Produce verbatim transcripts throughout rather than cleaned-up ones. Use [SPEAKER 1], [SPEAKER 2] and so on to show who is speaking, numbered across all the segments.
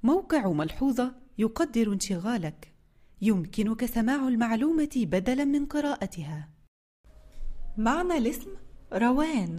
[SPEAKER 1] موقع ملحوظة يقدر انشغالك. يمكنك سماع المعلومة بدلا من قراءتها. معنى الاسم روان.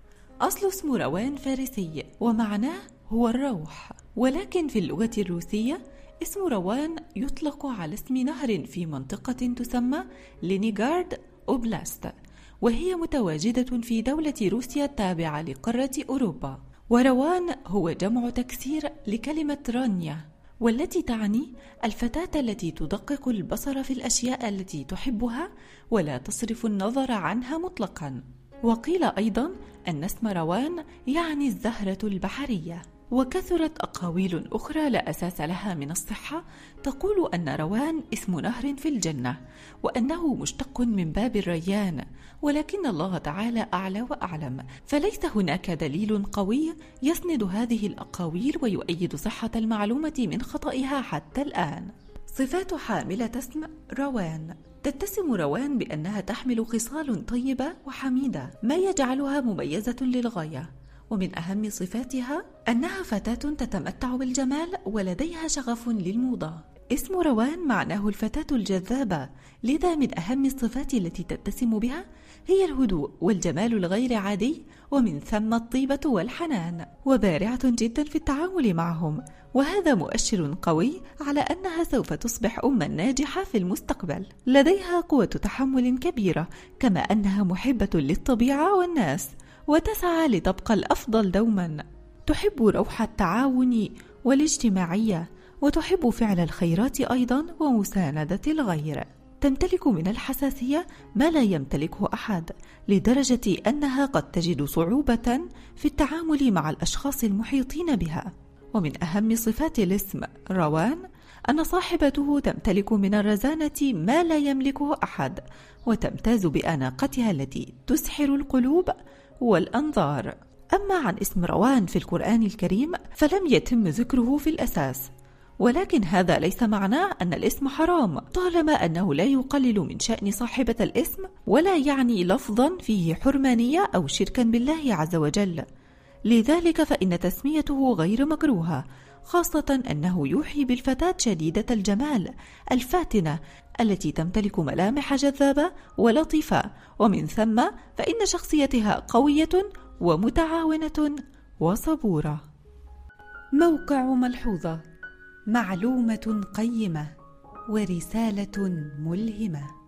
[SPEAKER 1] أصل اسم روان فارسي ومعناه هو الروح، ولكن في اللغة الروسية اسم روان يطلق على اسم نهر في منطقة تسمى لينينغراد أوبلاست، وهي متواجدة في دولة روسيا التابعة لقارة أوروبا. وروان هو جمع تكسير لكلمة رانيا، والتي تعني الفتاة التي تدقق البصر في الأشياء التي تحبها ولا تصرف النظر عنها مطلقا. وقيل أيضا أن اسم روان يعني الزهرة البحرية. وكثرت أقاويل أخرى لا أساس لها من الصحة تقول أن روان اسم نهر في الجنة، وأنه مشتق من باب الريان، ولكن الله تعالى أعلى وأعلم، فليس هناك دليل قوي يسند هذه الأقاويل ويؤيد صحة المعلومة من خطئها حتى الآن. صفات حاملة اسم روان: تتسم روان بأنها تحمل خصال طيبة وحميدة، ما يجعلها مميزة للغاية. ومن أهم صفاتها أنها فتاة تتمتع بالجمال ولديها شغف للموضة. اسم روان معناه الفتاة الجذابة، لذا من أهم الصفات التي تتسم بها هي الهدوء والجمال الغير عادي، ومن ثم الطيبة والحنان، وبارعة جدا في التعامل معهم، وهذا مؤشر قوي على أنها سوف تصبح أما ناجحة في المستقبل. لديها قوة تحمل كبيرة، كما أنها محبة للطبيعة والناس، وتسعى لتبقى الأفضل دوما. تحب روح التعاون والاجتماعية، وتحب فعل الخيرات أيضا ومساندة الغير. تمتلك من الحساسية ما لا يمتلكه أحد، لدرجة أنها قد تجد صعوبة في التعامل مع الأشخاص المحيطين بها. ومن أهم صفات الاسم روان أن صاحبته تمتلك من الرزانة ما لا يملكه أحد، وتمتاز بأناقتها التي تسحر القلوب والأنظار. أما عن اسم روان في القرآن الكريم فلم يتم ذكره في الأساس، ولكن هذا ليس معناه أن الاسم حرام، طالما أنه لا يقلل من شأن صاحبة الاسم، ولا يعني لفظا فيه حرمانية أو شركا بالله عز وجل. لذلك فإن تسميته غير مكروهة، خاصة أنه يوحي بالفتاة شديدة الجمال الفاتنة التي تمتلك ملامح جذابة ولطيفة، ومن ثم فإن شخصيتها قوية ومتعاونة وصبورة. موقع ملحوظة، معلومة قيمة ورسالة ملهمة.